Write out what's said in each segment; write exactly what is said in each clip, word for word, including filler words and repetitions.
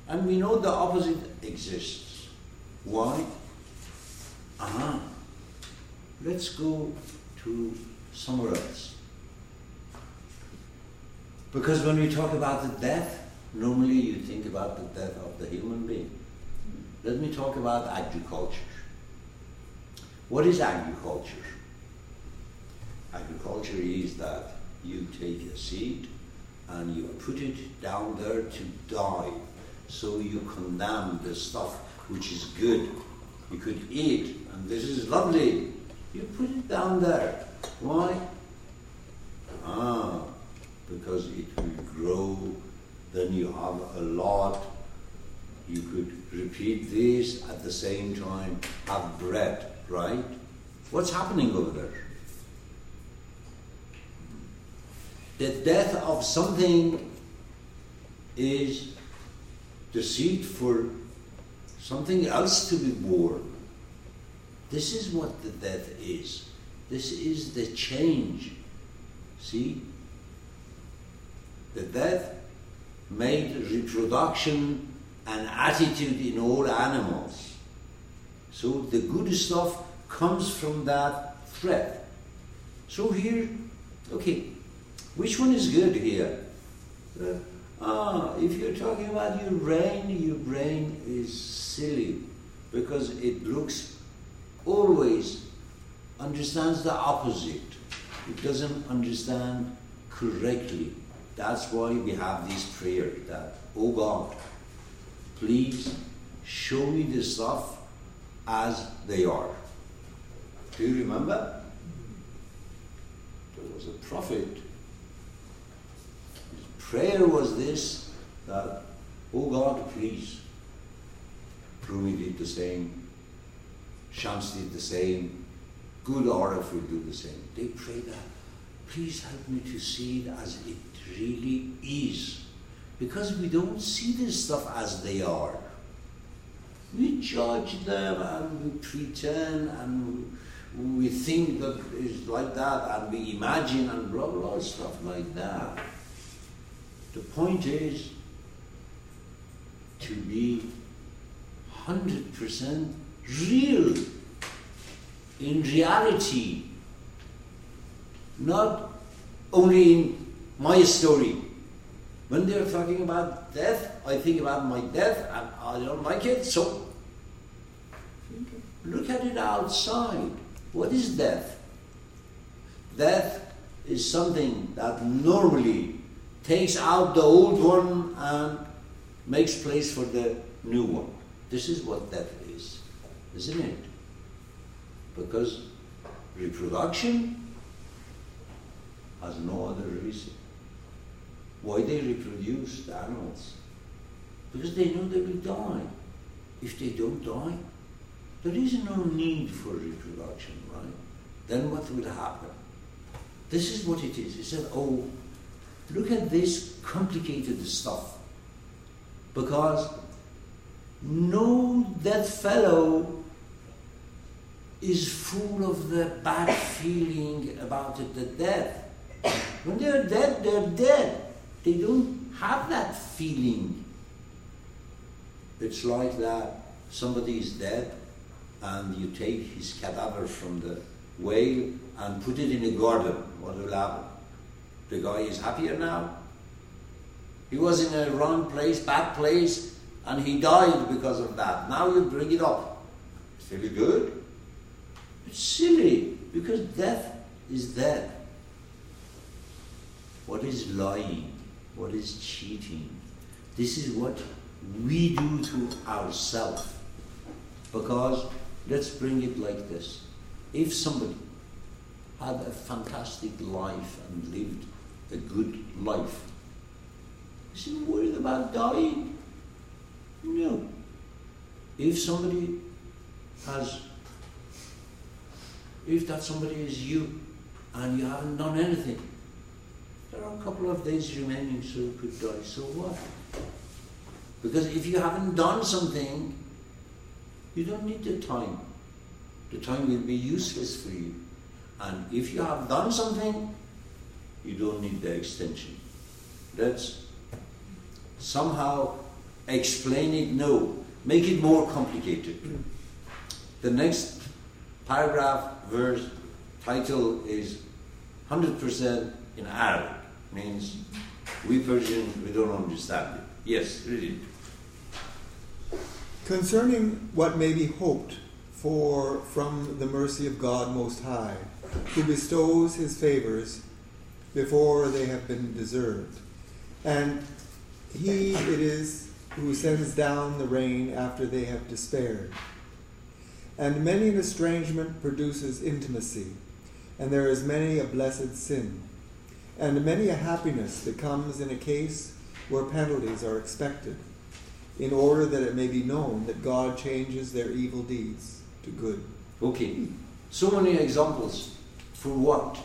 And we know the opposite exists. Why? Ah, let's go to somewhere else. Because when we talk about the death, normally you think about the death of the human being. Let me talk about agriculture. What is agriculture? Agriculture is that you take a seed and you put it down there to die. So you condemn the stuff which is good. You could eat, and this is lovely. You put it down there. Why? Ah, because it will grow, then you have a lot. You could repeat this at the same time, have bread, right? What's happening over there? The death of something is the seed for something else to be born. This is what the death is. This is the change. See? The death made reproduction an attitude in all animals. So the good stuff comes from that thread. So here, okay, which one is good here? Uh, ah, if you're talking about your brain, your brain is silly because it looks always understands the opposite. It doesn't understand correctly. That's why we have this prayer that, oh God, please show me the stuff as they are. Do you remember? There was a prophet. His prayer was this, that, oh God, please. Rumi did the same. Shams did the same. Good Arif will do the same. They pray that, please help me to see it as it really is. Because we don't see this stuff as they are. We judge them and we pretend and we think that it's like that and we imagine and blah blah stuff like that. The point is to be one hundred percent real in reality, not only in my story. When they're talking about death, I think about my death and I don't like it, so look at it outside. What is death? Death is something that normally takes out the old one and makes place for the new one. This is what death is, isn't it? Because reproduction has no other reason. Why they reproduce the animals? Because they know they will die. If they don't die, there is no need for reproduction, right? Then what will happen? This is what it is. He said, oh, look at this complicated stuff. Because no dead fellow is full of the bad feeling about it, the death. When they're dead, they're dead. They don't have that feeling. It's like that somebody is dead and you take his cadaver from the whale and put it in a garden. What will happen? The guy is happier now. He was in a wrong place, bad place, and he died because of that. Now you bring it up. It's really good. It's silly because death is death. What is lying? What is cheating? This is what we do to ourselves. Because, let's bring it like this. If somebody had a fantastic life and lived a good life, is he worried about dying? No. If somebody has, if that somebody is you and you haven't done anything, there are a couple of days remaining so you could die, so what? Because if you haven't done something, you don't need the time. The time will be useless for you. And if you have done something, you don't need the extension. Let's somehow explain it, no. Make it more complicated. The next paragraph, verse, title is one hundred percent in Arabic. Means we Persian, we don't understand it. Yes, read it. Concerning what may be hoped for from the mercy of God Most High, who bestows his favors before they have been deserved. And he it is who sends down the rain after they have despaired. And many an estrangement produces intimacy, and there is many a blessed sin, and many a happiness that comes in a case where penalties are expected, in order that it may be known that God changes their evil deeds to good. Okay, so many examples. For what?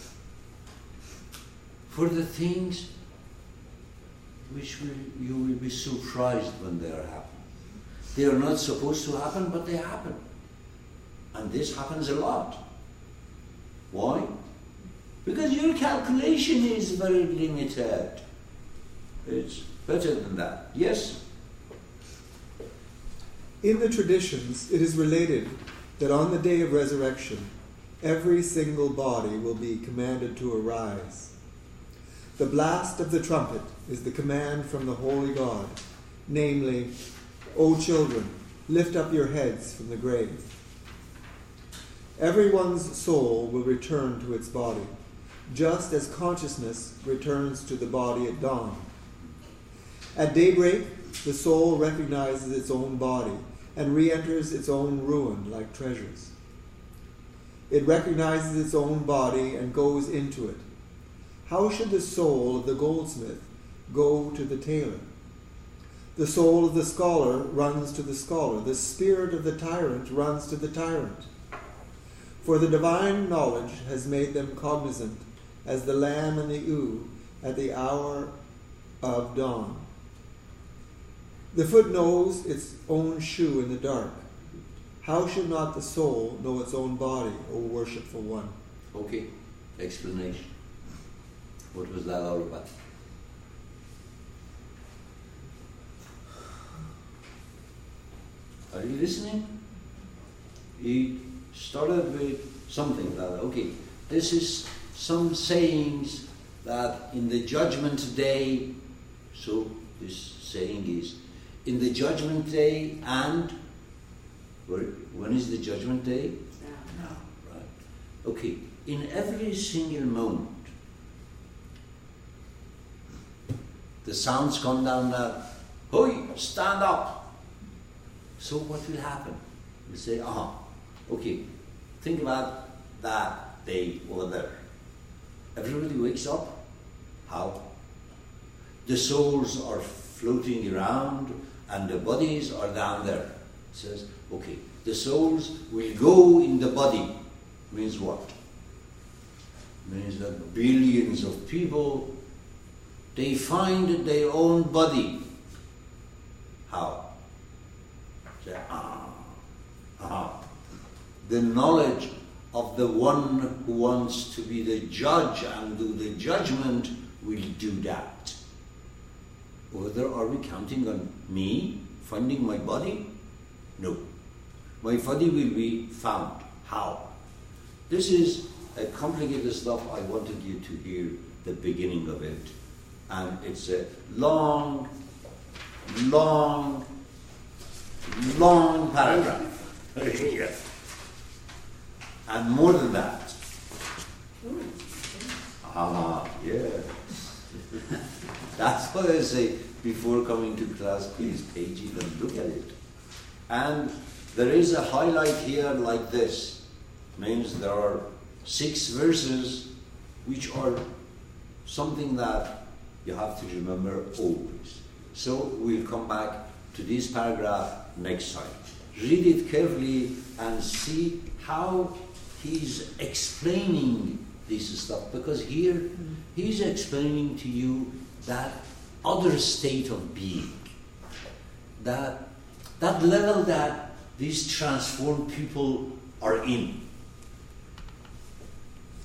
For the things which will, you will be surprised when they are happening. They are not supposed to happen, but they happen. And this happens a lot. Why? Because your calculation is very limited. It's better than that. Yes? In the traditions, it is related that on the day of resurrection, every single body will be commanded to arise. The blast of the trumpet is the command from the holy God, namely, O children, lift up your heads from the grave. Everyone's soul will return to its body, just as consciousness returns to the body at dawn. At daybreak, the soul recognizes its own body and re-enters its own ruin like treasures. It recognizes its own body and goes into it. How should the soul of the goldsmith go to the tailor? The soul of the scholar runs to the scholar. The spirit of the tyrant runs to the tyrant. For the divine knowledge has made them cognizant as the lamb and the ewe at the hour of dawn. The foot knows its own shoe in the dark. How should not the soul know its own body, O worshipful one? Okay, explanation. What was that all about? Are you listening? He started with something that, okay, this is some sayings that in the judgment day, so this saying is, in the judgment day and, when is the judgment day? Now. Now, right. Okay, in every single moment, the sounds come down that, "Hoi, stand up." So what will happen? We say, ah, okay, think about that day over there. Everybody wakes up. How? The souls are floating around and the bodies are down there. It says, okay, the souls will go in the body. Means what? Means that billions of people, they find their own body. How? Say, ah, ah. The knowledge of the one who wants to be the judge and do the judgment will do that. Whether are we counting on me finding my body? No. My body will be found. How? This is a complicated stuff. I wanted you to hear the beginning of it. And it's a long, long, long paragraph. Yeah. And more than that. Ah, yeah. That's what I say before coming to class, please page it and look at it. And there is a highlight here like this. Means there are six verses which are something that you have to remember always. So we'll come back to this paragraph next time. Read it carefully and see how he's explaining this stuff, because here he's explaining to you that other state of being, that that level that these transformed people are in.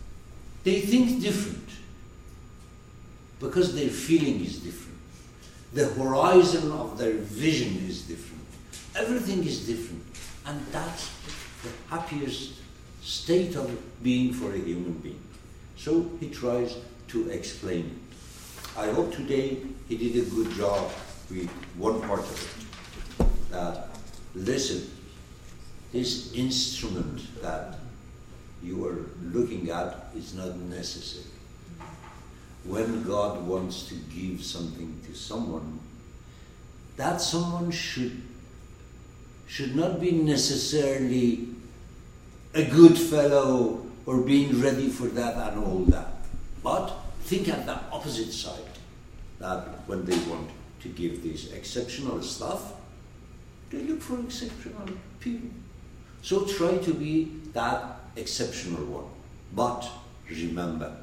They think different because their feeling is different. The horizon of their vision is different. Everything is different. And that's the happiest state of being for a human being. So he tries to explain it. I hope today he did a good job with one part of it. That, listen, this instrument that you are looking at is not necessary. When God wants to give something to someone, that someone should, should not be necessarily a good fellow or being ready for that and all that. But think at the opposite side, that when they want to give this exceptional stuff, they look for exceptional people. So try to be that exceptional one. But remember,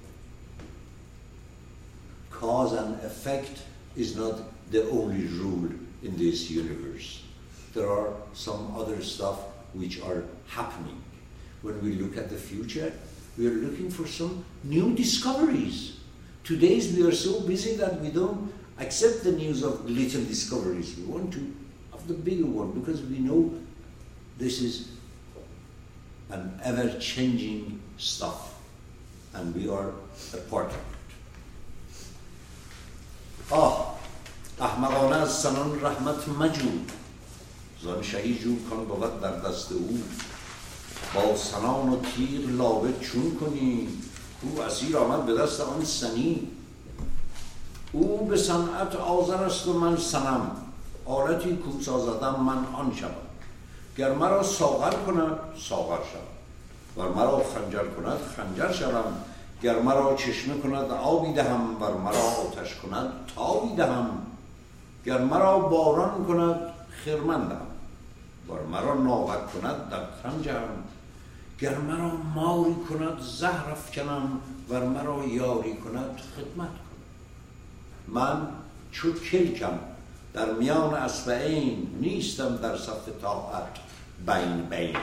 cause and effect is not the only rule in this universe. There are some other stuff which are happening. When we look at the future, we are looking for some new discoveries. Today we are so busy that we don't accept the news of little discoveries. We want to have the bigger one because we know this is an ever-changing stuff and we are a part of it. آه احمقانه از سنان رحمت مجو زان شهی جو کن بود در دست او با سنان و تیر لابه چون کنی او اسیر آمد به دست آن سنی او به صنعت آذر است و من صنم آلتی کوسا زدم من آن شدم گر مرا ساغر کند ساغر شدم ور مرا خنجر کند خنجر شدم گر مرا چشمه کند آبی دهم ور مرا آتش کند تابی دهم گر مرا باران کند خرمن دهم ور مرا ناوک کند در تن جهم گر مرا ماری کند زهر افکنم ور مرا یاری کند خدمت کنم من چو کلکم در میان اصبعین نیستم در صف طاعت بین بین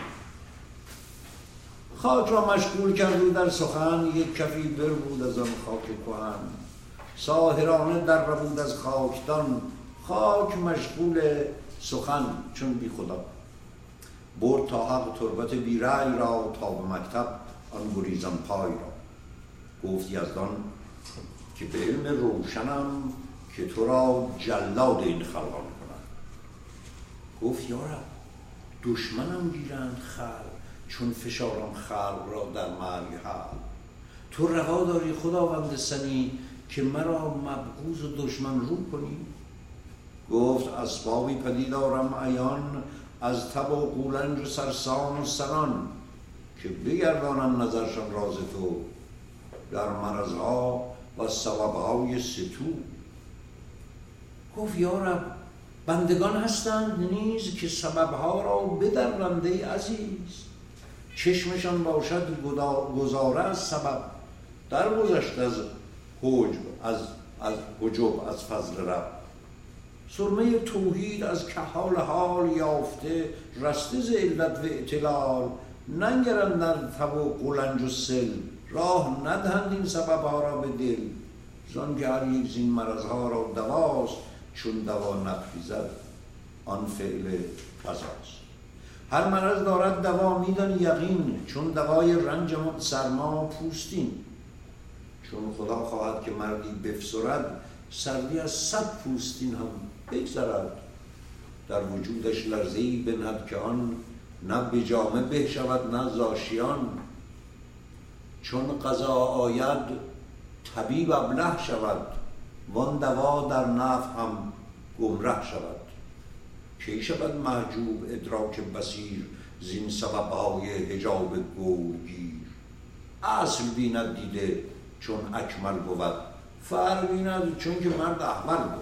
خاک را مشغول کرد در سخن یک کفی بر بود از آن خاک کهن ساحرانه در ربود از خاکدان خاک مشغول سخن چون بی خدا برد تا حق تربت بی رأی را تا به مکتب آن گریزان پای را گفت یزدان که به علم روشنم که تو را جلاد این خلقان کنم گفت یارب دشمنم گیرند خلق چون فشارم خلق را در مرگ حل تو روا داری خداوند سنی که مرا مبغوض و دشمن رو کنی گفت اسبابی پدید آرم عیان از تب و قولنج و سرسام و سران که بگردانم نظرشان راز تو در مرضها و سببهای ستو گفت یارب بندگان هستند نیز که سببها را بدرند ای عزیز چشمشان باشد گزاره از سبب در گذشت از حجب از از حجب از فضل رب سرمه توحید از کحال حال یافته رسته ز علت و اعتلال ننگرند در تب و قلنج و سل راه ندهند این سببها را به دل زان که هر یک زین مرضها را دواست چون دوا نپریزد آن فعل قضاست هر مرض دارد دوا میدان یقین چون دوای رنج سرما پوستین چون خدا خواهد که مردی بفسرد سردی از صد پوستین هم بگذرد در وجودش لرزه‌ای بنهد که آن نه به جامه به شود نه زاشیان چون قضا آید طبیب ابله شود وان دوا در نفع هم گمره شود کی شود محجوب ادراک بصیر زین سببهای حجاب گورگیر اصل بیند دیده چون اکمل بود فرق بیند چون که مرد احول بود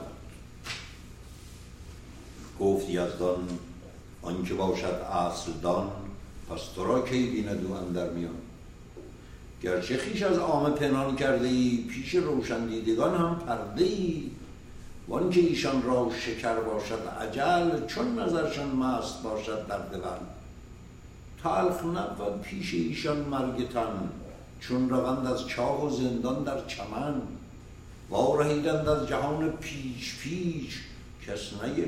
گفت یزدان آن که باشد اصل دان پس تو را کی بیند و اندر میان گرچه خویش از عامه پنهان کرده ای پیش روشن دیدگان هم پرده ای وان که ایشان را شکر باشد عجل چون نظرشان مست باشد در دول تلخ نبود پیش ایشان مرگ تن چون روند از چاه و زندان در چمن وارهیدند از جهان پیش پیش کس